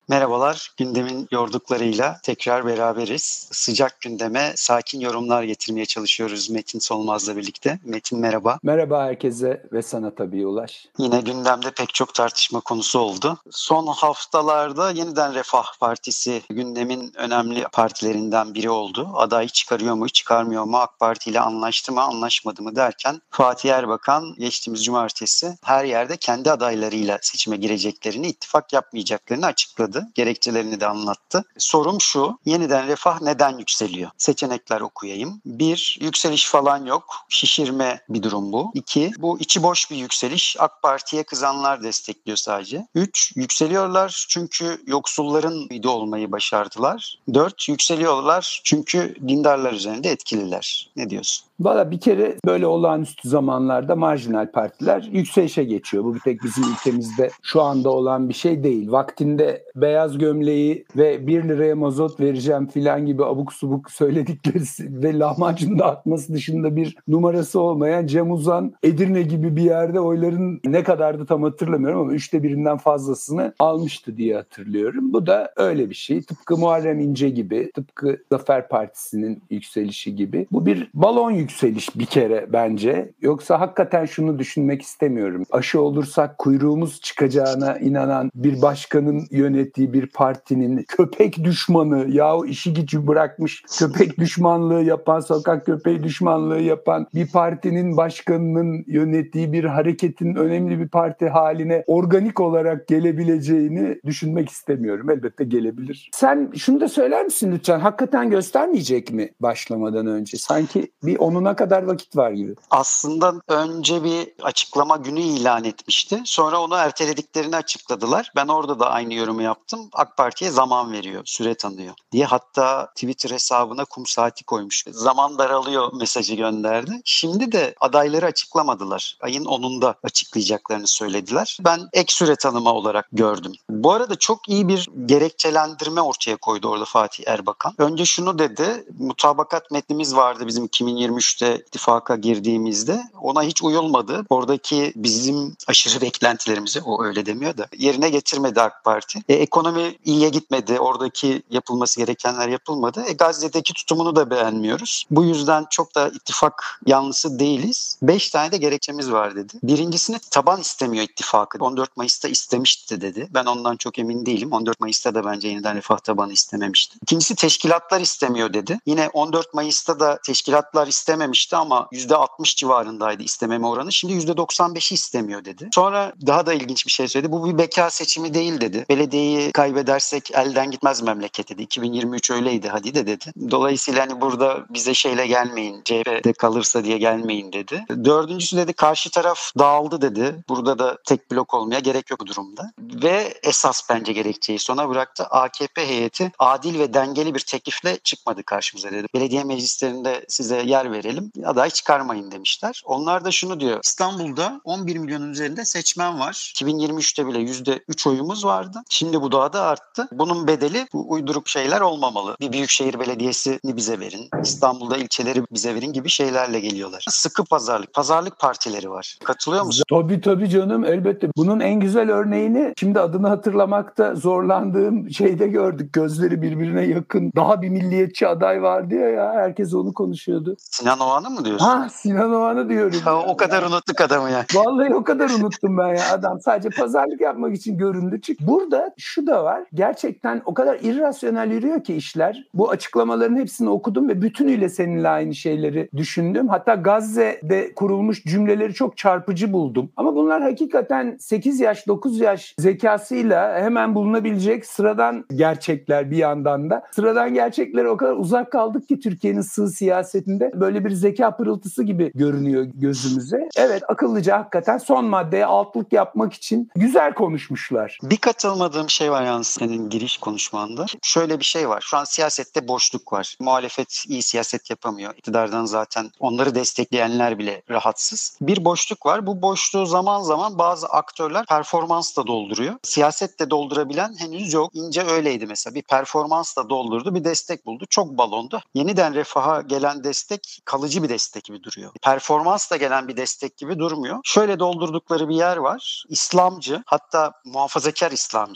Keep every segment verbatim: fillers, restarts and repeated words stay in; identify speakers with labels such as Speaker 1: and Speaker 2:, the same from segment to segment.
Speaker 1: Merhabalar, gündemin yorduklarıyla tekrar beraberiz. Sıcak gündeme sakin yorumlar getirmeye çalışıyoruz Metin Solmaz'la birlikte. Metin merhaba.
Speaker 2: Merhaba herkese ve sana tabii Ulaş.
Speaker 1: Yine gündemde pek çok tartışma konusu oldu. Son haftalarda Yeniden Refah Partisi gündemin önemli partilerinden biri oldu. Aday çıkarıyor mu, çıkarmıyor mu, AK Parti ile anlaştı mı, anlaşmadı mı derken Fatih Erbakan geçtiğimiz cumartesi her yerde kendi adaylarıyla seçime gireceklerini, ittifak yapmayacaklarını açıkladı. Gerekçelerini de anlattı. Sorum şu, Yeniden Refah neden yükseliyor? Seçenekler okuyayım. Bir, yükseliş falan yok. Şişirme bir durum bu. İki, bu içi boş bir yükseliş. AK Parti'ye kızanlar destekliyor sadece. Üç, yükseliyorlar çünkü yoksulların üyede olmayı başardılar. Dört, yükseliyorlar çünkü dindarlar üzerinde etkililer. Ne diyorsun?
Speaker 2: Valla bir kere böyle olağanüstü zamanlarda marjinal partiler yükselişe geçiyor. Bu bir tek bizim ülkemizde şu anda olan bir şey değil. Vaktinde beyaz gömleği ve bir liraya mazot vereceğim filan gibi abuk subuk söyledikleri ve lahmacun dağıtması dışında bir numarası olmayan Cem Uzan Edirne gibi bir yerde oyların ne kadardı tam hatırlamıyorum ama üçte birinden fazlasını almıştı diye hatırlıyorum. Bu da öyle bir şey. Tıpkı Muharrem İnce gibi, tıpkı Zafer Partisi'nin yükselişi gibi. Bu bir balon yükseliş. Yükseliş bir kere bence. Yoksa hakikaten şunu düşünmek istemiyorum. Aşı olursak kuyruğumuz çıkacağına inanan bir başkanın yönettiği bir partinin köpek düşmanı, yahu işi gücü bırakmış köpek düşmanlığı yapan, sokak köpeği düşmanlığı yapan bir partinin başkanının yönettiği bir hareketin önemli bir parti haline organik olarak gelebileceğini düşünmek istemiyorum. Elbette gelebilir. Sen şunu da söyler misin lütfen? Hakikaten göstermeyecek mi başlamadan önce? Sanki bir onun kadar vakit var gibi.
Speaker 1: Aslında önce bir açıklama günü ilan etmişti. Sonra onu ertelediklerini açıkladılar. Ben orada da aynı yorumu yaptım. AK Parti'ye zaman veriyor, süre tanıyor diye. Hatta Twitter hesabına kum saati koymuş. Zaman daralıyor mesajı gönderdi. Şimdi de adayları açıklamadılar. Ayın onunda açıklayacaklarını söylediler. Ben ek süre tanıma olarak gördüm. Bu arada çok iyi bir gerekçelendirme ortaya koydu orada Fatih Erbakan. Önce şunu dedi. Mutabakat metnimiz vardı bizim iki bin yirmi üçte ittifaka girdiğimizde, ona hiç uyulmadı. Oradaki bizim aşırı beklentilerimizi, o öyle demiyor da, yerine getirmedi AK Parti. E, ekonomi iyiye gitmedi. Oradaki yapılması gerekenler yapılmadı. E, Gazze'deki tutumunu da beğenmiyoruz. Bu yüzden çok da ittifak yanlısı değiliz. Beş tane de gerekçemiz var dedi. Birincisini taban istemiyor ittifakı. on dört Mayıs'ta istemişti dedi. Ben ondan çok emin değilim. on dört Mayıs'ta da bence Yeniden Refah tabanı istememişti. İkincisi teşkilatlar istemiyor dedi. Yine on dört Mayıs'ta da teşkilatlar istememişti ama yüzde altmış civarındaydı istememe oranı. Şimdi yüzde doksan beşi istemiyor dedi. Sonra daha da ilginç bir şey söyledi. Bu bir beka seçimi değil dedi. Belediyeyi kaybedersek elden gitmez memleket dedi. iki bin yirmi üç öyleydi hadi de dedi. Dolayısıyla hani burada bize şeyle gelmeyin, C H P'de kalırsa diye gelmeyin dedi. Dördüncüsü dedi karşı taraf dağıldı dedi. Burada da tek blok olmaya gerek yok bu durumda. Ve esas bence gerekçeyi sona bıraktı. A K P heyeti adil ve dengeli bir teklifle çıkmadı karşımıza dedi. Belediye meclislerinde size yer verelim, aday çıkarmayın demişler. Onlar da şunu diyor. İstanbul'da on bir milyonun üzerinde seçmen var. iki bin yirmi üçte bile yüzde üç oyumuz vardı. Şimdi bu daha da arttı. Bunun bedeli bu uyduruk şeyler olmamalı. Bir büyükşehir belediyesini bize verin. İstanbul'da ilçeleri bize verin gibi şeylerle geliyorlar. Sıkı pazarlık. Pazarlık partileri var. Katılıyor musun?
Speaker 2: Tabii tabii canım elbette. Bunun en güzel örneğini şimdi adını hatırlamakta zorlandığım şeyde gördük. Gözleri birbirine yakın. Daha bir milliyetçi aday vardı ya ya. Herkes onu konuşuyordu.
Speaker 1: Sinan Oğan'ı mı diyorsun?
Speaker 2: Ha Sinan Oğan'ı diyorum.
Speaker 1: Ha, o kadar unuttuk adamı yani.
Speaker 2: Vallahi o kadar unuttum ben ya. Adam sadece pazarlık yapmak için göründü. Çünkü burada şu da var. Gerçekten o kadar irrasyonel yürüyor ki işler. Bu açıklamaların hepsini okudum ve bütünüyle seninle aynı şeyleri düşündüm. Hatta Gazze'de kurulmuş cümleleri çok çarpıcı buldum. Ama bunlar hakikaten sekiz yaş dokuz yaş zekasıyla hemen bulunabilecek sıradan gerçekler bir yandan da. Sıradan gerçeklere o kadar uzak kaldık ki Türkiye'nin sığ siyasetinde böyle bir zeka pırıltısı gibi görünüyor gözümüze. Evet, akıllıca hakikaten son maddeye altlık yapmak için güzel konuşmuşlar.
Speaker 1: Bir katılmadığım şey var yalnız senin giriş konuşmanda. Şöyle bir şey var. Şu an siyasette boşluk var. Muhalefet iyi siyaset yapamıyor. İktidardan zaten onları destekleyenler bile rahatsız. Bir boşluk var. Bu boşluğu zaman zaman bazı aktörler performansla dolduruyor. Siyasetle doldurabilen henüz yok. İnce öyleydi mesela. Bir performansla doldurdu, bir destek buldu. Çok balondu. Yeniden Refah'a gelen destek kalıcı bir destek gibi duruyor. Performansla gelen bir destek gibi durmuyor. Şöyle doldurdukları bir yer var. İslamcı, hatta muhafazakar İslamcı. Yani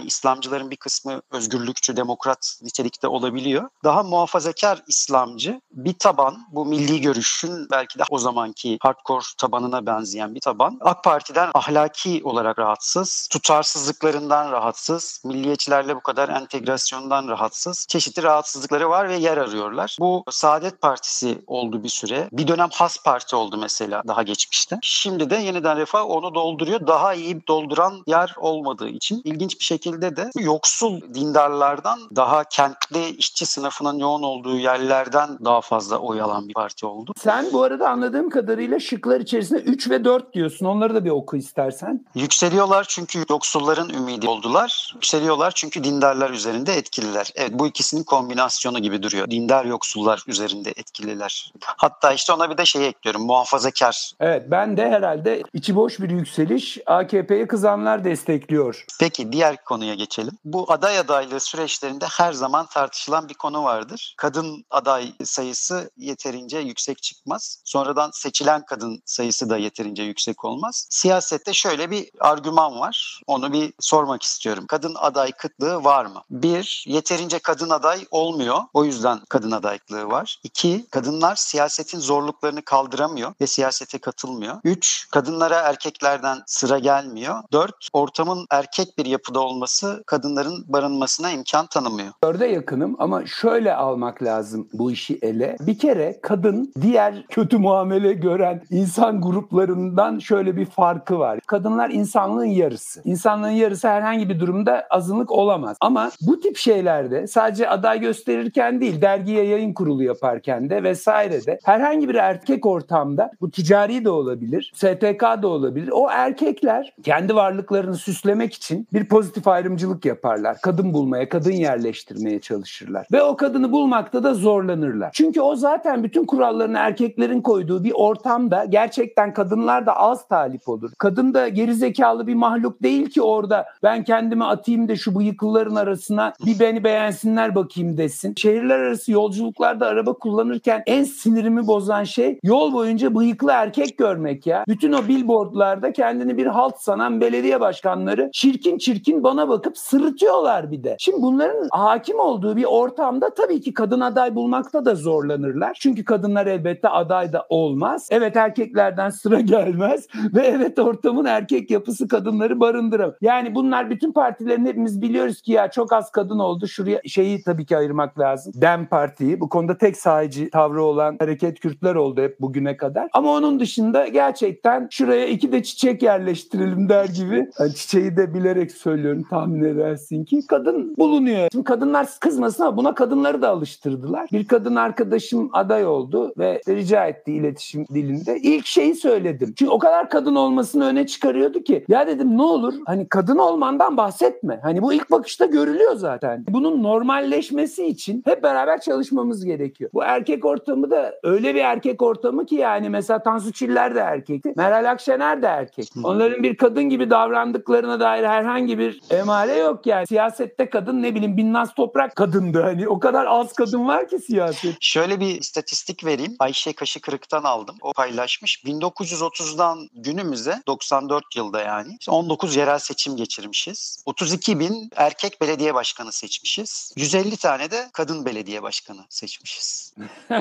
Speaker 1: Yani İslamcıların bir kısmı özgürlükçü, demokrat nitelikte olabiliyor. Daha muhafazakar İslamcı bir taban, bu milli görüşün belki de o zamanki hardcore tabanına benzeyen bir taban. AK Parti'den ahlaki olarak rahatsız, tutarsızlıklarından rahatsız, milliyetçilerle bu kadar entegrasyondan rahatsız. Çeşitli rahatsızlıkları var ve yer arıyorlar. Bu Saadet Partisi oldu bir süre. Bir dönem Has Parti oldu mesela daha geçmişte. Şimdi de Yeniden Refah onu dolduruyor. Daha iyi dolduran yer olmadığı için ilginç bir şekilde de yoksul dindarlardan daha kentli işçi sınıfının yoğun olduğu yerlerden daha fazla oy alan bir parti oldu.
Speaker 2: Sen bu arada anladığım kadarıyla şıklar içerisinde üç ve dört diyorsun. Onları da bir oku istersen.
Speaker 1: Yükseliyorlar çünkü yoksulların ümidi oldular. Yükseliyorlar çünkü dindarlar üzerinde etkililer. Evet, bu ikisinin kombinasyonu gibi duruyor. Dindar yoksullar üzerinde etkililer. Hatta işte ona bir de şey ekliyorum. Muhafazakar.
Speaker 2: Evet, ben de herhalde içi boş bir yükseliş, A K P'ye kızanlar destekliyor.
Speaker 1: Peki diğer konuya geçelim. Bu aday adaylığı süreçlerinde her zaman tartışılan bir konu vardır. Kadın aday sayısı yeterince yüksek çıkmaz. Sonradan seçilen kadın sayısı da yeterince yüksek olmaz. Siyasette şöyle bir argüman var. Onu bir sormak istiyorum. Kadın aday kıtlığı var mı? Bir, yeterince kadın aday olmuyor. O yüzden kadın adaylığı var. İki, kadınlar siyasetin zorluklarını kaldıramıyor ve siyasete katılmıyor. Üç, kadınlara erkeklerden sıra gelmiyor. Dört, ortamın erkek bir yapıda olması kadınların barınmasına imkan tanımıyor.
Speaker 2: Dörde yakınım ama şöyle almak lazım bu işi ele. Bir kere kadın diğer kötü muamele gören insan gruplarından şöyle bir farkı var. Kadınlar insanlığın yarısı. İnsanlığın yarısı herhangi bir durumda azınlık olamaz. Ama bu tip şeylerde sadece aday gösterirken değil, dergiye yayın kurulu yaparken de vesairede herhangi bir erkek ortamda, bu ticari de olabilir, S T K da olabilir. O erkekler kendi varlıklarını süslemek için bir pozitif ayrımcılık yaparlar. Kadın bulmaya, kadın yerleştirmeye çalışırlar. Ve o kadını bulmakta da zorlanırlar. Çünkü o zaten bütün kurallarını erkeklerin koyduğu bir ortamda gerçekten kadınlar da az talip olur. Kadın da gerizekalı bir mahluk değil ki orada ben kendimi atayım da şu bıyıklıların arasına bir beni beğensinler bakayım desin. Şehirler arası yolculuklarda araba kullanırken en sinirimi bozan şey yol boyunca bıyıklı erkek görmek ya. Bütün o billboardlarda kendini bir halt sanan belediye başkanları çirkin çirkin bana bakıp sırıtıyorlar bir de. Şimdi bunların hakim olduğu bir ortamda tabii ki kadın aday bulmakta da zorlanırlar. Çünkü kadınlar elbette aday da olmaz. Evet, erkeklerden sıra gelmez ve evet, ortamın erkek yapısı kadınları barındıramaz. Yani bunlar bütün partilerin hepimiz biliyoruz ki ya çok az kadın oldu. Şuraya şeyi tabii ki ayırmak lazım. Dem Parti'yi. Bu konuda tek sağcı tavrı olan Hareket Kürtler oldu hep bugüne kadar. Ama onun dışında gerçekten şuraya iki de çiçek yerleştirelim der gibi. Yani çiçeği de bilerek söylüyorum, tahmin edersin ki kadın bulunuyor. Şimdi kadınlar kızmasın ama buna kadınları da alıştırdılar. Bir kadın arkadaşım aday oldu ve rica etti iletişim dilinde. İlk şeyi söyledim. Çünkü o kadar kadın olmasını öne çıkarıyordu ki. Ya dedim ne olur hani kadın olmandan bahsetme. Hani bu ilk bakışta görülüyor zaten. Bunun normalleşmesi için hep beraber çalışmamız gerekiyor. Bu erkek ortamı da öyle bir erkek ortamı ki yani mesela Tansu Çiller de erkekti. Meral Akşener de erkek. Onların bir kadın gibi davrandıklarına dair herhangi bir emare yok yani. Siyasette kadın ne bileyim Binnaz Toprak kadındı. Hani o kadar az kadın var ki siyaset.
Speaker 1: Şöyle bir istatistik vereyim. Ayşe Kaşıkırık'tan aldım. O paylaşmış. bin dokuz yüz otuzdan günümüze doksan dört yılda yani on dokuz yerel seçim geçirmişiz. otuz iki bin erkek belediye başkanı seçmişiz. yüz elli tane de kadın belediye başkanı seçmişiz.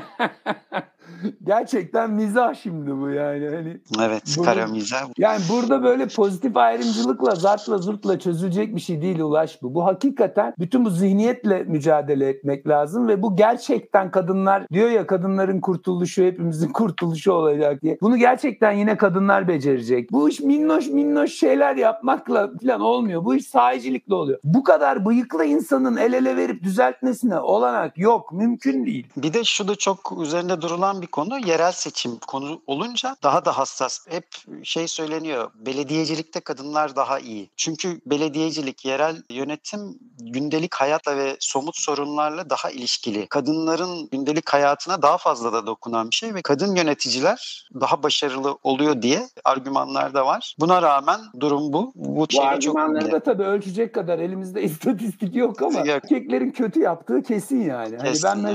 Speaker 2: Gerçekten mizah şimdi bu yani. Hani
Speaker 1: evet,
Speaker 2: bunu,
Speaker 1: kara mizah.
Speaker 2: Yani burada böyle pozitif ayrımcılıkla, zartla zurtla çözülecek bir şey değil Ulaş bu. Bu hakikaten bütün bu zihniyetle mücadele etmek lazım ve bu gerçekten kadınlar diyor ya kadınların kurtuluşu hepimizin kurtuluşu olacak diye. Bunu gerçekten yine kadınlar becerecek. Bu iş minnoş minnoş şeyler yapmakla falan olmuyor. Bu iş sahicilikle oluyor. Bu kadar bıyıklı insanın el ele verip düzeltmesine olanak yok. Mümkün değil.
Speaker 1: Bir de şu da çok üzerinde durulan bir konu. Yerel seçim konu olunca daha da hassas. Hep şey söyleniyor. Belediyecilikte kadınlar daha iyi. Çünkü belediyecilik, yerel yönetim gündelik hayatla ve somut sorunlarla daha ilişkili. Kadınların gündelik hayatına daha fazla da dokunan bir şey ve kadın yöneticiler daha başarılı oluyor diye argümanlar da var. Buna rağmen durum bu. Bu,
Speaker 2: bu argümanları
Speaker 1: çok
Speaker 2: da tabii ölçecek kadar elimizde istatistik yok ama
Speaker 1: yok.
Speaker 2: erkeklerin kötü yaptığı kesin yani. Hani
Speaker 1: Kesin
Speaker 2: ben mesela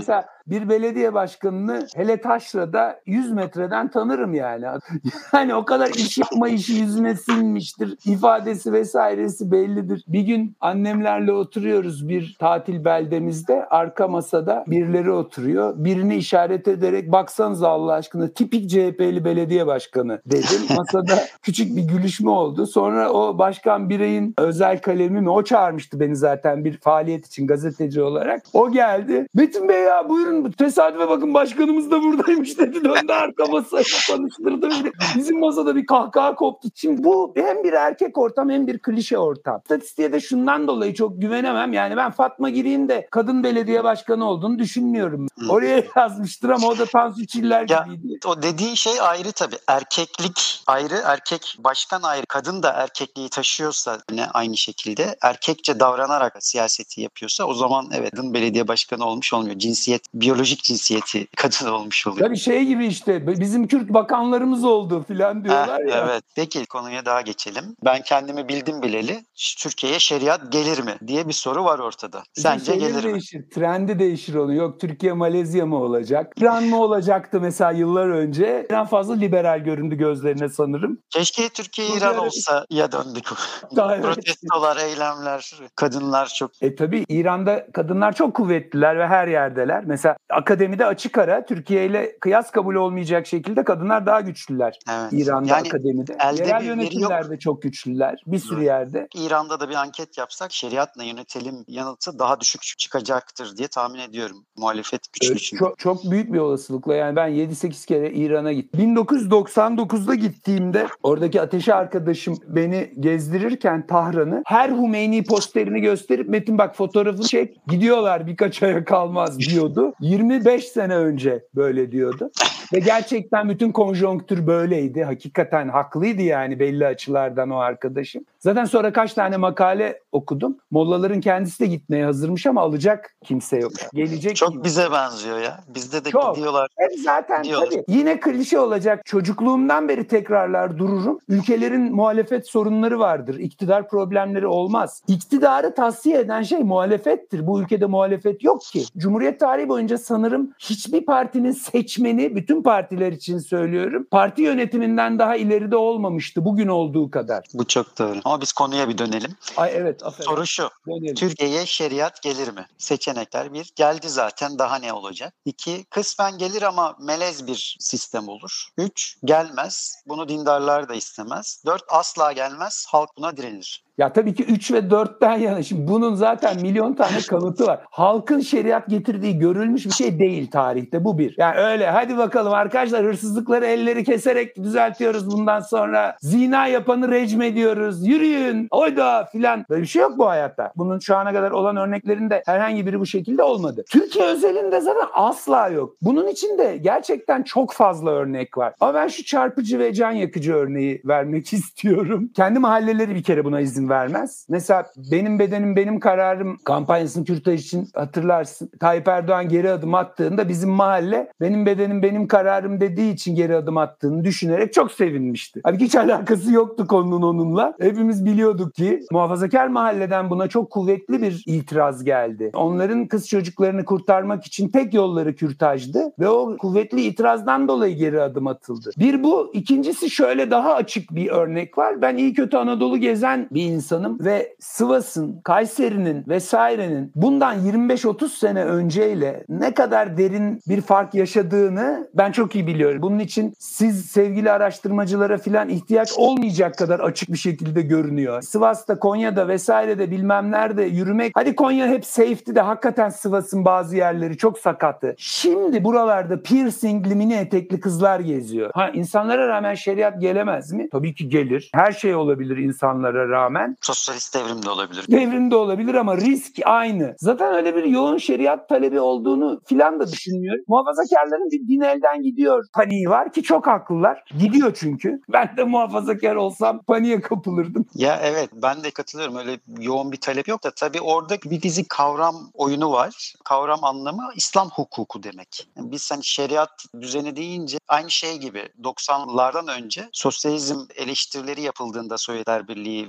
Speaker 2: bir belediye başkanını hele taşrada yüz metreden tanırım yani. Yani o kadar iş yapma işi yüzüne sinmiştir. İfadesi vesairesi bellidir. Bir gün annemlerle oturuyoruz bir tatil beldemizde. Arka masada birileri oturuyor. Birini işaret ederek baksanıza Allah aşkına tipik C H P'li belediye başkanı dedim. Masada küçük bir gülüşme oldu. Sonra o başkan bireyin özel kalemi mi? O çağırmıştı beni zaten bir faaliyet için gazeteci olarak. O geldi. Metin Bey ya buyurun tesadüfe bakın başkanımız da buradaymış dedi. Döndü arka masaya tanıştırdı beni. Bizim masada bir kahkaha koptu. Şimdi bu hem bir erkek ortam hem bir klişe ortam. İstatistiğe de şundan dolayı çok güvenemem. Yani ben Fatma Giri'nin de kadın belediye başkanı olduğunu düşünmüyorum. Oraya yazmıştır ama o da Tansu Çiller gibiydi.
Speaker 1: Ya, o dediğin şey ayrı tabii. Erkeklik ayrı, erkek başkan ayrı. Kadın da erkekliği taşıyorsa yine aynı şekilde erkekçe davranarak siyaseti yapıyorsa o zaman evet kadın belediye başkanı olmuş olmuyor. Cinsiyet, biyolojik cinsiyeti kadın olmuş oluyor.
Speaker 2: Tabii şey gibi işte bizim Kürt bakanlarımız oldu filan diyorlar
Speaker 1: Heh,
Speaker 2: ya.
Speaker 1: Evet. Peki konuya daha geçelim. Ben kendimi bildim bileli Türkiye'ye şeriat gelir mi diye bir soru var ortada. Sence
Speaker 2: Şeyleri
Speaker 1: gelir mi?
Speaker 2: değişir, trendi değişir onu. Yok Türkiye Malezya mı olacak? İran mı olacaktı mesela yıllar önce? İran fazla liberal göründü gözlerine sanırım.
Speaker 1: Keşke Türkiye
Speaker 2: Suudi
Speaker 1: İran
Speaker 2: Arabistan-
Speaker 1: olsa ya döndük.
Speaker 2: Daha evet.
Speaker 1: Protestolar, eylemler, kadınlar çok.
Speaker 2: E tabii İran'da kadınlar çok kuvvetliler ve her yerdeler. Mesela akademide açık ara Türkiye ile kıyas kabul olmayacak şekilde kadınlar daha güçlüler.
Speaker 1: Evet.
Speaker 2: İran'da
Speaker 1: Yani
Speaker 2: akademide.
Speaker 1: elde
Speaker 2: Yerel
Speaker 1: bir veri
Speaker 2: yönetimler
Speaker 1: yok.
Speaker 2: de çok güçlüler. Bir sürü
Speaker 1: Evet.
Speaker 2: yerde.
Speaker 1: İran'da da bir anket yapsak şeriatla yönetelim yanıtı daha düşük çıkacaktır diye tahmin ediyorum. Muhalefet güçlü
Speaker 2: Evet,
Speaker 1: çünkü.
Speaker 2: çok, çok büyük bir olasılıkla yani ben yedi sekiz kere İran'a gittim. bin dokuz yüz doksan dokuzda gittiğimde oradaki ateşi arkadaşım beni gezdirirken Tahran'ı her Hümeyni posterini gösterip Metin bak fotoğrafını çek gidiyorlar birkaç aya kalmaz diyordu. yirmi beş sene önce böyle diyordu. Ve gerçekten bütün konjonktür böyleydi. Hakikaten haklıydı yani belli açılardan o arkadaşım. Zaten sonra kaç tane makale okudum. Mollaların kendisi de gitmeye hazırmış ama alacak kimse yok. Gelecek
Speaker 1: Çok
Speaker 2: gibi.
Speaker 1: bize benziyor ya. Bizde de
Speaker 2: Çok.
Speaker 1: gidiyorlar.
Speaker 2: Hep zaten
Speaker 1: Gidiyorlar.
Speaker 2: tabii yine klişe olacak. Çocukluğumdan beri tekrarlar dururum. Ülkelerin muhalefet sorunları vardır. İktidar problemleri olmaz. İktidarı tasfiye eden şey muhalefettir. Bu ülkede muhalefet yok ki. Cumhuriyet tarihi boyunca sanırım hiçbir partinin seçmeni, bütün partiler için söylüyorum, parti yönetiminden daha ileride olmamıştı bugün olduğu kadar.
Speaker 1: Bu çok doğru. Ama biz konuya bir dönelim.
Speaker 2: Ay evet, aferin.
Speaker 1: Soru şu.
Speaker 2: Dönelim.
Speaker 1: Türkiye'ye şeriat gelir mi? Seçenekler bir. Geldi zaten daha ne olacak? İki. Kısmen gelir ama melez bir sistem olur. Üç. Gelmez. Bunu dindarlar da istemez. Dört. Asla gelmez. Halk buna direnir.
Speaker 2: Ya tabii ki üç ve dörtten yana. Şimdi bunun zaten milyon tane kanıtı var. Halkın şeriat getirdiği görülmüş bir şey değil tarihte. Bu bir. Yani öyle hadi bakalım arkadaşlar hırsızlıkları elleri keserek düzeltiyoruz bundan sonra. Zina yapanı rejim ediyoruz. Yürüyün. Oyda filan. Böyle bir şey yok bu hayatta. Bunun şu ana kadar olan örneklerinde herhangi biri bu şekilde olmadı. Türkiye özelinde zaten asla yok. Bunun için de gerçekten çok fazla örnek var. Ama ben şu çarpıcı ve can yakıcı örneği vermek istiyorum. Kendi mahalleleri bir kere buna izin vermez. Mesela benim bedenim benim kararım kampanyasını kürtaj için hatırlarsın. Tayyip Erdoğan geri adım attığında bizim mahalle benim bedenim benim kararım dediği için geri adım attığını düşünerek çok sevinmişti. Halbuki hiç alakası yoktu konunun onunla. Hepimiz biliyorduk ki muhafazakar mahalleden buna çok kuvvetli bir itiraz geldi. Onların kız çocuklarını kurtarmak için tek yolları kürtajdı ve o kuvvetli itirazdan dolayı geri adım atıldı. Bir bu. İkincisi şöyle daha açık bir örnek var. Ben iyi kötü Anadolu gezen bir insanım ve Sivas'ın, Kayseri'nin vesairenin bundan yirmi beş otuz sene önceyle ne kadar derin bir fark yaşadığını ben çok iyi biliyorum. Bunun için siz sevgili araştırmacılara filan ihtiyaç olmayacak kadar açık bir şekilde görünüyor. Sivas'ta, Konya'da vesairede bilmem nerede yürümek. Hadi Konya hep safety de hakikaten Sivas'ın bazı yerleri çok sakattı. Şimdi buralarda piercingli mini etekli kızlar geziyor. Ha insanlara rağmen şeriat gelemez mi? Tabii ki gelir. Her şey olabilir insanlara rağmen.
Speaker 1: Sosyalist devrim de olabilir.
Speaker 2: Devrim de olabilir ama risk aynı. Zaten öyle bir yoğun şeriat talebi olduğunu filan da düşünmüyorum. Muhafazakarların bir din elden gidiyor paniği var ki çok haklılar. Gidiyor çünkü. Ben de muhafazakar olsam paniğe kapılırdım.
Speaker 1: Ya evet ben de katılıyorum. Öyle yoğun bir talep yok da tabii orada bir dizi kavram oyunu var. Kavram anlamı İslam hukuku demek. Yani biz hani şeriat düzeni deyince aynı şey gibi doksanlardan önce sosyalizm eleştirileri yapıldığında Sovyetler Birliği ve Doğu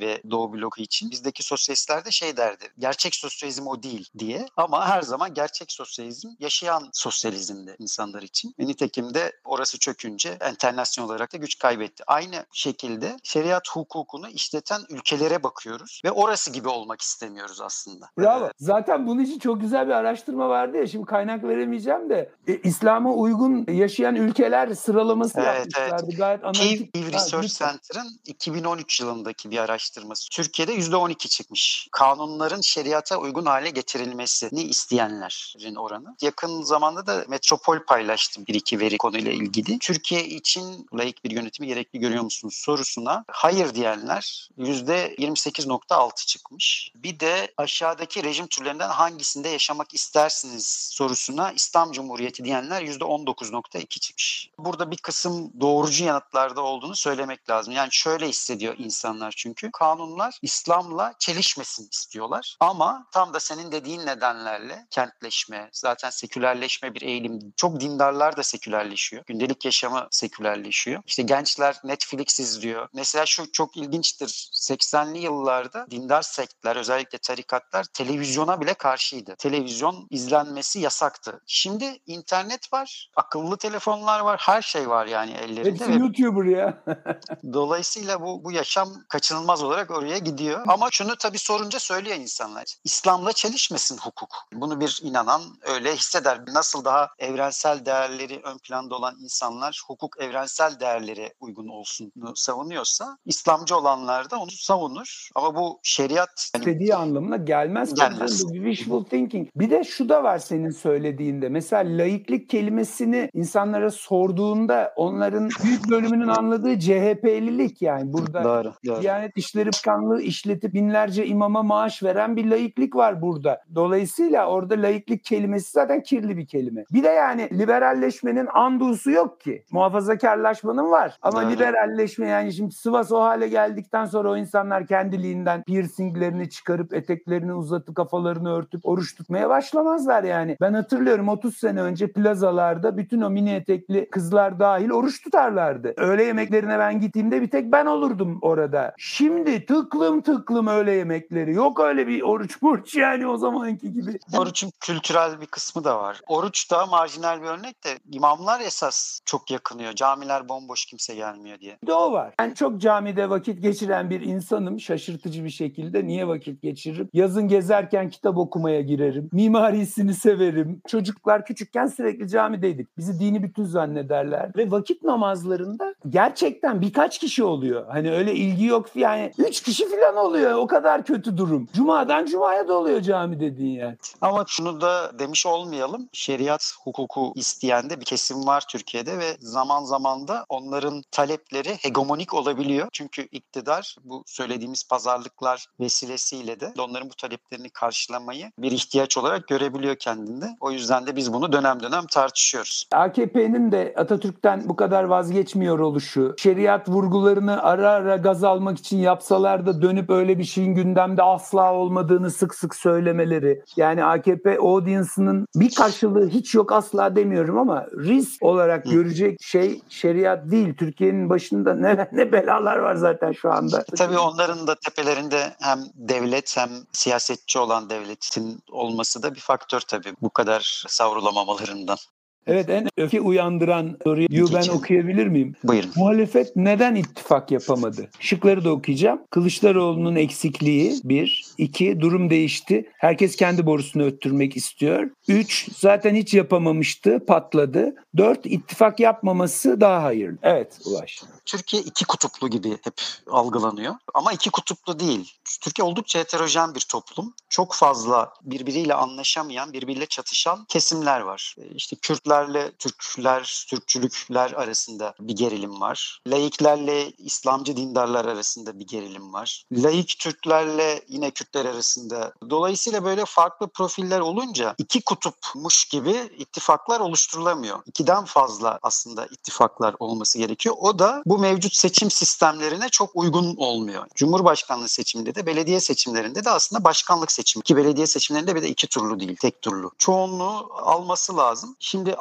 Speaker 1: o bloku için. Bizdeki sosyalistler de şey derdi. Gerçek sosyalizm o değil diye. Ama her zaman gerçek sosyalizm yaşayan sosyalizmdi insanlar için. Ve nitekim de orası çökünce enternasyonel olarak da güç kaybetti. Aynı şekilde şeriat hukukunu işleten ülkelere bakıyoruz ve orası gibi olmak istemiyoruz aslında.
Speaker 2: Bravo.
Speaker 1: Ee,
Speaker 2: Zaten bunun için çok güzel bir araştırma vardı ya. Şimdi kaynak veremeyeceğim de e, İslam'a uygun yaşayan ülkeler sıralaması
Speaker 1: Evet, evet.
Speaker 2: yapmışlardı. Gayet analitik.
Speaker 1: Pew
Speaker 2: Ha,
Speaker 1: Research
Speaker 2: lütfen.
Speaker 1: Center'ın iki bin on üç yılındaki bir araştırması. Türkiye'de yüzde on iki çıkmış. Kanunların şeriata uygun hale getirilmesini isteyenlerin oranı. Yakın zamanda da Metropol paylaştım bir iki veri konuyla ilgili. Türkiye için laik bir yönetimi gerekli görüyor musunuz sorusuna hayır diyenler yüzde yirmi sekiz nokta altı çıkmış. Bir de aşağıdaki rejim türlerinden hangisinde yaşamak istersiniz sorusuna İslam Cumhuriyeti diyenler yüzde on dokuz nokta iki çıkmış. Burada bir kısım doğrucu yanıtlarda olduğunu söylemek lazım. Yani şöyle hissediyor insanlar çünkü. Kanunlar İslam'la çelişmesin istiyorlar. Ama tam da senin dediğin nedenlerle kentleşme, zaten sekülerleşme bir eğilim. Çok dindarlar da sekülerleşiyor. Gündelik yaşamı sekülerleşiyor. İşte gençler Netflix izliyor. Mesela şu çok ilginçtir. seksenli yıllarda dindar sektler, özellikle tarikatlar televizyona bile karşıydı. Televizyon izlenmesi yasaktı. Şimdi internet var, akıllı telefonlar var, her şey var yani ellerinde.
Speaker 2: Hepsi
Speaker 1: Ve
Speaker 2: YouTuber ya.
Speaker 1: dolayısıyla bu bu yaşam kaçınılmaz olarak oraya gidiyor. Ama şunu tabii sorunca söylüyor insanlar. İslam'la çelişmesin hukuk. Bunu bir inanan öyle hisseder. Nasıl daha evrensel değerleri ön planda olan insanlar hukuk evrensel değerlere uygun olsun savunuyorsa, İslamcı olanlar da onu savunur. Ama bu şeriat hani
Speaker 2: İstediği anlamına gelmez.
Speaker 1: gelmez.
Speaker 2: Bu wishful thinking. Bir de şu da var senin söylediğinde. Mesela laiklik kelimesini insanlara sorduğunda onların büyük bölümünün anladığı C H P'lilik yani. Burada
Speaker 1: Doğru, doğru.
Speaker 2: Diyanet İşleri Bakanlığı işletip binlerce imama maaş veren bir laiklik var burada. Dolayısıyla orada laiklik kelimesi zaten kirli bir kelime. Bir de yani liberalleşmenin andusu yok ki. Muhafazakarlaşmanın var. Ama
Speaker 1: Doğru.
Speaker 2: liberalleşme yani şimdi Sivas o hale geldikten sonra o insanlar kendiliğinden piercinglerini çıkarıp eteklerini uzatıp kafalarını örtüp oruç tutmaya başlamazlar yani. Ben hatırlıyorum otuz sene önce plazalarda bütün o mini etekli kızlar dahil oruç tutarlardı. Öğle yemeklerine ben gittiğimde bir tek ben olurdum orada. Şimdi tıklım tıklım öğle yemekleri. Yok öyle bir oruç burç yani o zamanki gibi.
Speaker 1: Oruçun kültürel bir kısmı da var. Oruç da marjinal bir örnek de imamlar esas çok yakınıyor. Camiler bomboş, kimse gelmiyor diye.
Speaker 2: Bir de o var. Ben çok camide vakit geçiren bir insanım. Şaşırtıcı bir şekilde. Niye vakit geçiririm? Yazın gezerken kitap okumaya girerim. Mimarisini severim. Çocuklar küçükken sürekli camideydik. Bizi dini bütün zannederler. Ve vakit namazlarında gerçekten birkaç kişi oluyor. Hani öyle ilgi yok. Yani üç kişi falan oluyor. O kadar kötü durum. Cuma'dan Cuma'ya da oluyor cami dediğin yer.
Speaker 1: Ama şunu da demiş olmayalım. Şeriat hukuku isteyen de bir kesim var Türkiye'de ve zaman zaman da onların talepleri hegemonik olabiliyor. Çünkü iktidar bu söylediğimiz pazarlıklar vesilesiyle de onların bu taleplerini karşılamayı bir ihtiyaç olarak görebiliyor kendinde. O yüzden de biz bunu dönem dönem tartışıyoruz.
Speaker 2: A K P'nin de Atatürk'ten bu kadar vazgeçmiyor oluşu, şeriat vurgularını ara ara gaz almak için yapsalar da dönüp öyle bir şeyin gündemde asla olmadığını sık sık söylemeleri. Yani A K P audience'ının bir karşılığı hiç yok asla demiyorum ama risk olarak
Speaker 1: Hı.
Speaker 2: görecek şey şeriat değil. Türkiye'nin başında ne, ne belalar var zaten şu anda.
Speaker 1: Tabii onların da tepelerinde hem devlet hem siyasetçi olan devletin olması da bir faktör tabii bu kadar savrulamamalarından.
Speaker 2: Evet, en öfke uyandıran soruyu ben okuyabilir miyim?
Speaker 1: Buyurun.
Speaker 2: Muhalefet neden ittifak yapamadı? Şıkları da okuyacağım. Kılıçdaroğlu'nun eksikliği bir. iki Durum değişti. Herkes kendi borusunu öttürmek istiyor. üç Zaten hiç yapamamıştı, patladı. dört ittifak yapmaması daha hayırlı. Evet Ulaş.
Speaker 1: Türkiye iki kutuplu gibi hep algılanıyor. Ama iki kutuplu değil. Türkiye oldukça heterojen bir toplum. Çok fazla birbiriyle anlaşamayan, birbiriyle çatışan kesimler var. İşte Kürtlerle Türkler, Türkçülükler arasında bir gerilim var. Laiklerle İslamcı dindarlar arasında bir gerilim var. Laik Türklerle yine Kürtler arasında. Dolayısıyla böyle farklı profiller olunca iki kutupmuş gibi ittifaklar oluşturulamıyor. İkiden fazla aslında ittifaklar olması gerekiyor. O da bu mevcut seçim sistemlerine çok uygun olmuyor. Cumhurbaşkanlığı seçiminde de belediye seçimlerinde de aslında başkanlık seçimi. Ki belediye seçimlerinde bir de iki turlu değil, tek turlu. Çoğunluğu alması lazım. Şimdi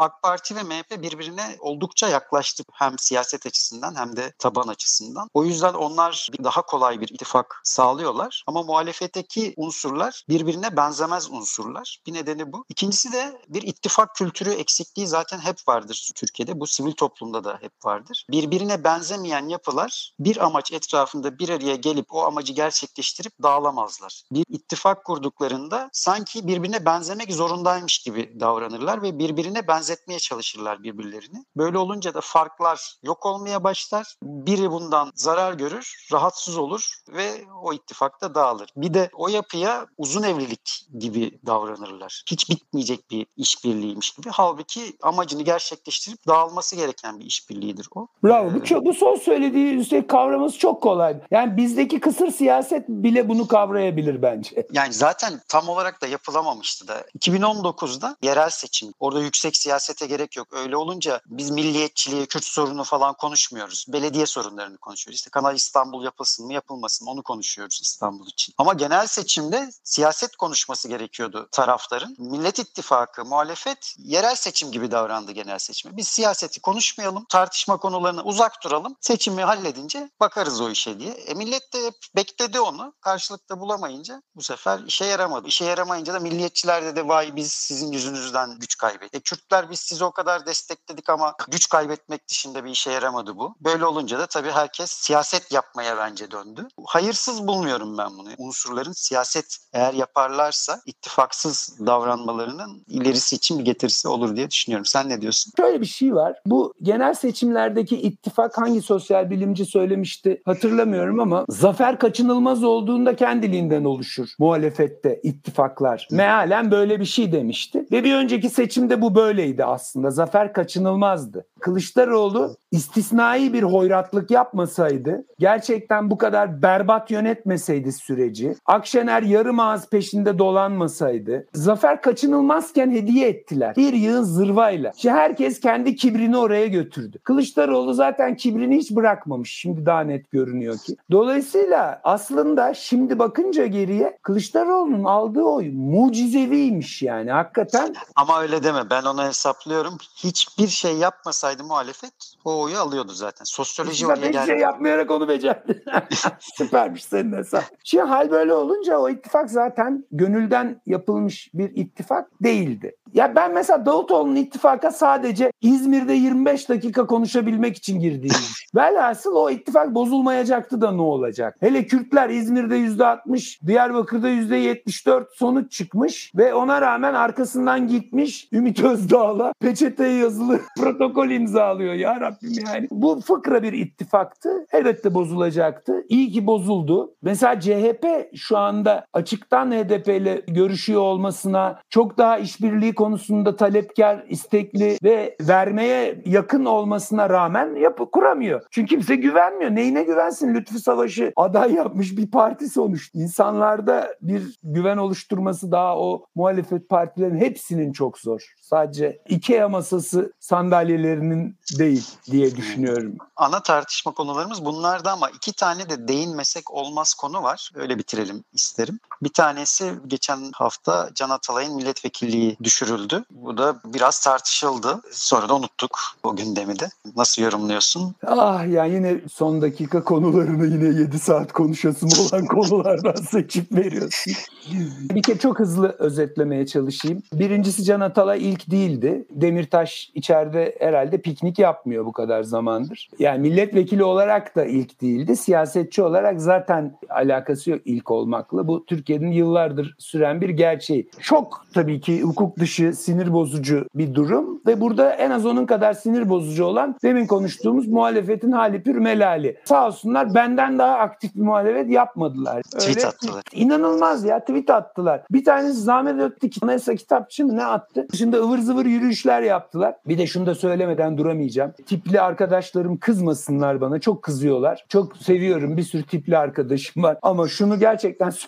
Speaker 1: AK Parti ve M H P birbirine oldukça yaklaştı hem siyaset açısından hem de taban açısından. O yüzden onlar daha kolay bir ittifak sağlıyorlar ama muhalefetteki unsurlar birbirine benzemez unsurlar. Bir nedeni bu. İkincisi de bir ittifak kültürü eksikliği zaten hep vardır Türkiye'de. Bu sivil toplumda da hep vardır. Birbirine benzemeyen yapılar bir amaç etrafında bir araya gelip o amacı gerçekleştirip dağılamazlar. Bir ittifak kurduklarında sanki birbirine benzemek zorundaymış gibi davranırlar ve birbirine benzetmeye çalışırlar birbirlerini. Böyle olunca da farklar yok olmaya başlar. Biri bundan zarar görür, rahatsız olur ve o ittifak da dağılır. Bir de o yapıya uzun evlilik gibi davranırlar. Hiç bitmeyecek bir işbirliğiymiş gibi. Halbuki amacını gerçekleştirip dağılması gereken bir işbirliğidir o.
Speaker 2: Bravo. Bu, çok, bu son söylediği üstelik kavraması çok kolay. Yani bizdeki kısır siyaset bile bunu kavrayabilir bence.
Speaker 1: Yani zaten tam olarak da yapılamamıştı da. iki bin on dokuzda yerel seçim. Orada yüksek siyasete gerek yok. Öyle olunca biz milliyetçiliği, Kürt sorunu falan konuşmuyoruz. Belediye sorunlarını konuşuyoruz. İşte Kanal İstanbul yapılsın mı yapılmasın mı onu konuşuyoruz İstanbul için. Ama genel seçimde siyaset konuşması gerekiyordu tarafların. Millet İttifakı, muhalefet yerel seçim gibi davrandı genel seçime. Biz siyaseti konuşmayalım, tartışma konularına uzak duralım. Seçimi halledince bakarız o işe diye. E millet de hep bekledi onu. Karşılıkta bulamayınca bu sefer işe yaramadı. İşe yaramayınca da milliyetçiler de de vay biz sizin yüzünüzden güç kaybettik. E Kürtler biz sizi o kadar destekledik ama güç kaybetmek dışında bir işe yaramadı bu. Böyle olunca da tabii herkes siyaset yapmaya bence döndü. Hayırsız bulmuyorum ben bunu. Unsurların siyaset eğer yaparlarsa ittifaksız davranmalarının ilerisi için bir getirisi olur diye düşünüyorum. Sen ne diyorsun?
Speaker 2: Şöyle bir şey var. Bu genel seçimlerdeki ittifak hangi sosyal bilimci söylemişti hatırlamıyorum ama zafer kaçınılmaz olduğunda kendiliğinden oluşur muhalefette ittifaklar. Mealen böyle bir şey demişti. Ve bir önceki seçimde bu böyleydi aslında. Zafer kaçınılmazdı. Kılıçdaroğlu istisnai bir hoyratlık yapmasaydı, gerçekten bu kadar berbat yönetmeseydi süreci, Akşener yarım ağız peşinde dolanmasaydı, zafer kaçınılmazken hediye ettiler. Bir yığın zırvayla. İşte herkes kendi kibrini oraya götürdü. Kılıçdaroğlu zaten kibrini hiç bırakmamış. Şimdi daha net görünüyor ki. Dolayısıyla aslında şimdi bakınca geriye Kılıçdaroğlu'nun aldığı oy mucizeviymiş yani hakikaten.
Speaker 1: Ama öyle deme. Ben onu hesaplıyorum. Hiçbir şey yapmasaydı muhalefet o oyu alıyordu zaten. Sosyoloji
Speaker 2: İşte
Speaker 1: oraya geldi.
Speaker 2: Hiçbir şey yapmayarak onu becerdi. Süpermiş senin hesap. Şimdi hal böyle olunca o ittifak zaten gönülden yapılmış bir ittifak değildi. Ya ben mesela Davutoğlu'nun ittifaka sadece İzmir'de yirmi beş dakika konuşabilmek için girdiğini velhasıl o ittifak bozulmayacaktı da ne olacak? Hele Kürtler İzmir'de yüzde altmış, Diyarbakır'da yüzde yetmiş dört sonuç çıkmış ve ona rağmen arkasından gitmiş Ümit Özdağ'la peçeteye yazılı protokol imzalıyor. Ya Rabbim yani. Bu fıkra bir ittifaktı. Elbette bozulacaktı. İyi ki bozuldu. Mesela C H P şu anda açıktan H D P ile görüşüyor olmasına, çok daha işbirliği konusunda talepkar, istekli ve vermeye yakın olmasına rağmen yapı kuramıyor. Çünkü kimse güvenmiyor. Neyine güvensin? Lütfü Savaş'ı aday yapmış bir parti sonuçta. İnsanlarda bir güven oluşturması daha o muhalefet partilerin hepsinin çok zor. Sadece IKEA masası sandalyelerinin değil diye düşünüyorum.
Speaker 1: Ana tartışma konularımız bunlardı ama iki tane de değinmesek olmaz konu var. Öyle bitirelim isterim. Bir tanesi geçen hafta Can Atalay'ın milletvekilliği düşürüldü. Bu da biraz tartışıldı. Sonra da unuttuk o gündemi de. Nasıl yorumluyorsun?
Speaker 2: Ah ya yine son dakika konularını yine yedi saat konuşasım olan konulardan seçip veriyorsun. Bir kere çok hızlı özetlemeye çalışayım. Birincisi Can Atalay ilk değildi. Demirtaş içeride herhalde piknik yapmıyor bu kadar zamandır. Yani milletvekili olarak da ilk değildi. Siyasetçi olarak zaten alakası yok ilk olmakla. Bu Türkiye'nin yıllardır süren bir gerçeği. Çok tabii ki hukuk dışı, sinir bozucu bir durum ve burada en az onun kadar sinir bozucu olan demin konuştuğumuz muhalefetin hali pür melali. Sağ olsunlar benden daha aktif bir muhalefet yapmadılar. Öyle,
Speaker 1: tweet attılar.
Speaker 2: İnanılmaz ya tweet attılar. Bir tanesi Zahmet Öttik Anayasa kitapçı mı ne attı? Dışında ıvır zıvır yürüyüşler yaptılar. Bir de şunu da söylemeden duramayacağım. Tipli arkadaşlarım kızmasınlar bana. Çok kızıyorlar. Çok seviyorum. Bir sürü tipli arkadaşım var. Ama şunu gerçekten söylemek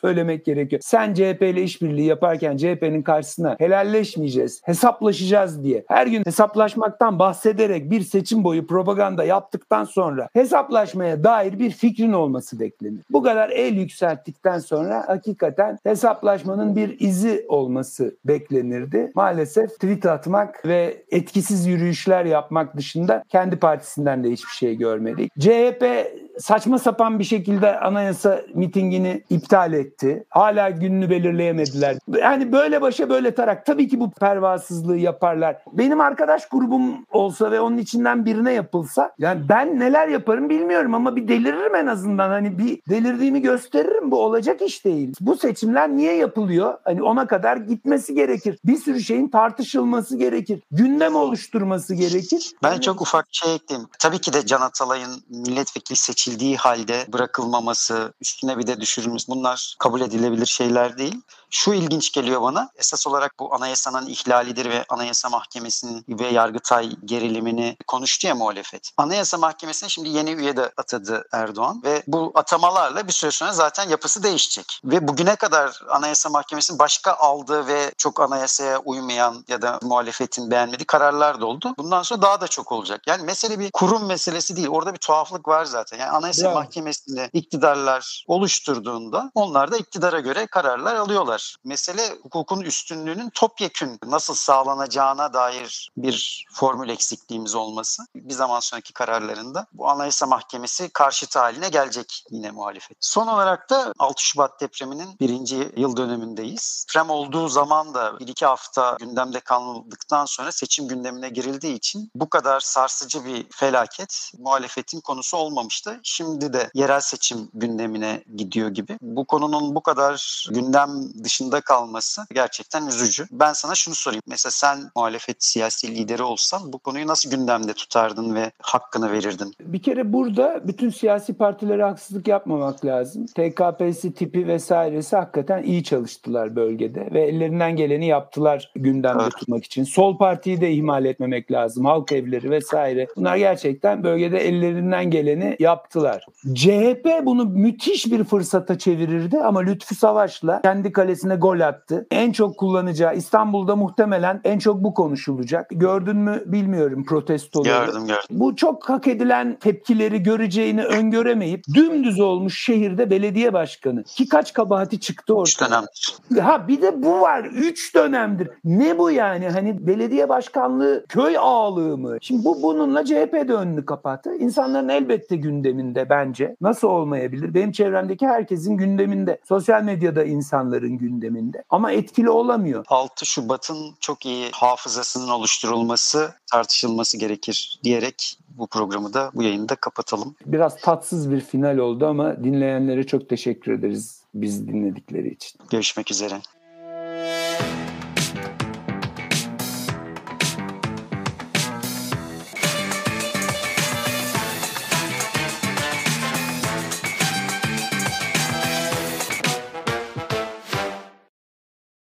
Speaker 2: gerekiyor. Sen C H P ile işbirliği yaparken C H P'nin karşısına helalleşmeyeceğiz, hesaplaşacağız diye her gün hesaplaşmaktan bahsederek bir seçim boyu propaganda yaptıktan sonra hesaplaşmaya dair bir fikrin olması beklenir. Bu kadar el yükselttikten sonra hakikaten hesaplaşmanın bir izi olması beklenirdi. Maalesef tweet atmak ve etkisiz yürüyüşler yapmak dışında kendi partisinden de hiçbir şey görmedik. C H P saçma sapan bir şekilde anayasa mitingini iptal etti. Hala gününü belirleyemediler. Yani böyle başa böyle tarak. Tabii ki bu pervasızlığı yaparlar. Benim arkadaş grubum olsa ve onun içinden birine yapılsa, yani ben neler yaparım bilmiyorum ama bir deliririm en azından. Hani bir delirdiğimi gösteririm. Bu olacak iş değil. Bu seçimler niye yapılıyor? Hani ona kadar gitmesi gerekir. Bir sürü şeyin tartışılması gerekir. Gündem oluşturması gerekir.
Speaker 1: Ben
Speaker 2: Yani...
Speaker 1: çok ufak şey ekleyeyim. Tabii ki de Can Atalay'ın milletvekili seçildiği halde bırakılmaması, üstüne bir de düşürülmesi, bunlar kabul edilebilir şeyler değil. Şu ilginç geliyor bana. Esas olarak bu anayasanın ihlalidir ve Anayasa Mahkemesi'nin ve Yargıtay gerilimini konuştu ya muhalefet. Anayasa Mahkemesi'ne şimdi yeni üye de atadı Erdoğan ve bu atamalarla bir süre sonra zaten yapısı değişecek. Ve bugüne kadar Anayasa Mahkemesi'nin başka aldığı ve çok anayasaya uymayan ya da muhalefetin beğenmediği kararlar da oldu. Bundan sonra daha da çok olacak. Yani mesele bir kurum meselesi değil. Orada bir tuhaflık var zaten. Yani Anayasa
Speaker 2: Bravo.
Speaker 1: Mahkemesi'nde iktidarlar oluşturduğunda onlar da iktidara göre kararlar alıyorlar. Mesele hukukun üstünlüğünün topyekün nasıl sağlanacağına dair bir formül eksikliğimiz olması. Bir zaman sonraki kararlarında bu Anayasa Mahkemesi karşıtı haline gelecek yine muhalefet. Son olarak da altı Şubat depreminin birinci yıl dönümündeyiz. Deprem olduğu zaman da bir iki hafta gündemde kaldıktan sonra seçim gündemine girildiği için bu kadar sarsıcı bir felaket muhalefetin konusu olmamıştı. Şimdi de yerel seçim gündemine gidiyor gibi. Bu konunun bu kadar gündem dışında kalması gerçekten üzücü. Ben sana şunu sorayım. Mesela sen muhalefet siyasi lideri olsan bu konuyu nasıl gündemde tutardın ve hakkını verirdin?
Speaker 2: Bir kere burada bütün siyasi partilere haksızlık yapmamak lazım. T K P'si, tipi vesairesi hakikaten iyi çalıştılar bölgede ve ellerinden geleni yaptılar gündemde
Speaker 1: Evet.
Speaker 2: tutmak için. Sol partiyi de ihmal etmemek lazım. Halk evleri vesaire. Bunlar gerçekten bölgede ellerinden geleni yaptılar. C H P bunu müthiş bir fırsata çevirirdi ama Lütfü Savaş'la kendi kalesine gol attı. En çok kullanacağı, İstanbul'da muhtemelen en çok bu konuşulacak. Gördün mü bilmiyorum protestoları.
Speaker 1: Gördüm gördüm.
Speaker 2: Bu çok hak edilen tepkileri göreceğini öngöremeyip dümdüz olmuş şehirde belediye başkanı. Ki kaç kabahati çıktı ortaya.
Speaker 1: Üç dönemdir.
Speaker 2: Ha bir de bu var. Üç dönemdir. Ne bu yani? Hani belediye başkanlığı köy ağalığı mı? Şimdi bu bununla C H P de önünü kapattı. İnsanların elbette gündeminde bence. Nasıl olmayabilir? Benim çevremdeki herkesin gündeminde. Sosyal medyada insanların gündeminde. Ama etkili olamıyor.
Speaker 1: altı Şubat'ın çok iyi hafızasının oluşturulması, tartışılması gerekir diyerek bu programı da, bu yayını da kapatalım.
Speaker 2: Biraz tatsız bir final oldu ama dinleyenlere çok teşekkür ederiz bizi dinledikleri için.
Speaker 1: Görüşmek üzere.